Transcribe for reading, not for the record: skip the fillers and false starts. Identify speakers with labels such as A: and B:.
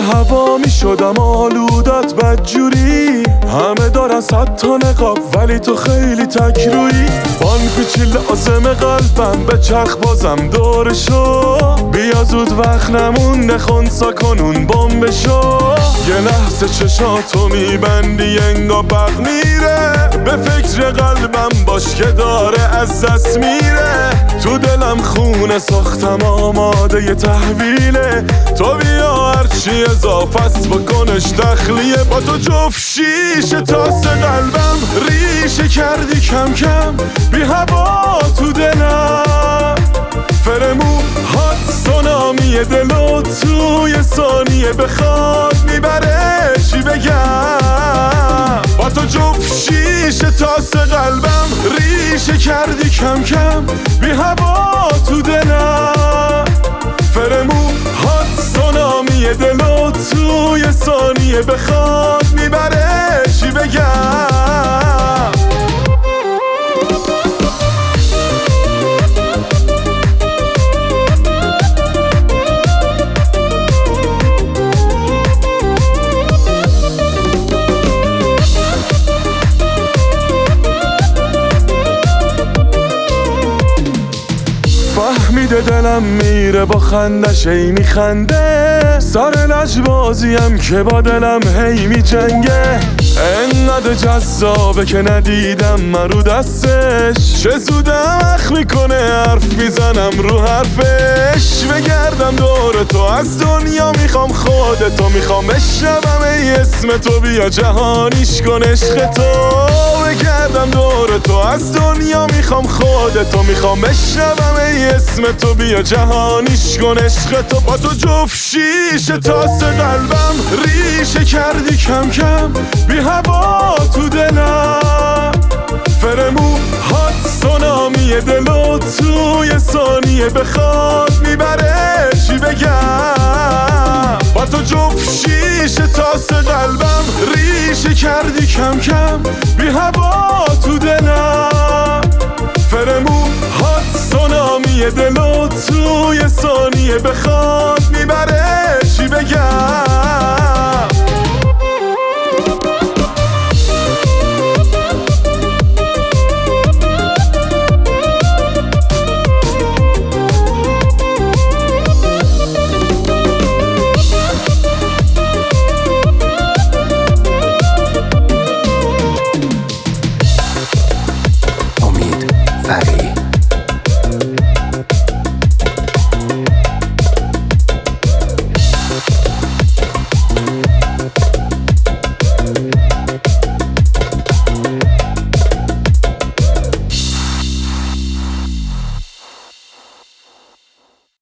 A: هوا می شدم آلودت بدجوری. همه دارن 100 تا نقاب ولی تو خیلی تکرویی. بان پیچی لازم قلبم به چرخ بازم دورشو. بیا زود وقت نمونده خونسا کنون بمبشو. یه لحظه چشاتو میبندی انگا برق میره. به فکر قلبم باش که داره از دست میره. تو دلم خونه ساختم آماده یه تحویله. تو بیا هرچی اضافه است بکنش تخلیه. با تو جفت شیشه تاس قلبم ریشه کردی کم کم. بی هوا تو دلم فرمون هات سونامی دلو توی ثانیه بخواد میبره. چی بگم با تو جفت شیشه تاس قلبم ریشه کردی کم کم. بی هوا تو دلم فرمون هات سونامی دلو توی ثانیه بخواد میبره. چی بگم فهمیده دلم میره با خندش ای میخنده. سر لجبازیم که با دلم هی میجنگه. انقدر جذابه که ندیدم من رو دستش. چه زودم اخ میکنه حرف میزنم رو حرفش. بگردم دور تو از دنیا میخوام خودتو. میخوام بشنوم ای اسم تو بیا جهانیش کن عشق تو. بگردم دور تو از دنیا میخوام خودتو. میخوام بشنوم ای اسم تو بیا جهانیش کن عشق تو. با تو جفت شیشه تاس قلبم ریشه کردی کم کم. بی هوا تو دلم فرمون هات سونامی دلو توی ثانیه بخواد میبره. چی بگم با تو جفت شیشه تاس قلبم ریشه کردی کم کم. بی هوا تو دلم فرمون هات سونامی دلو توی ثانیه بخواد میبره. چی بگم
B: امید فریدی.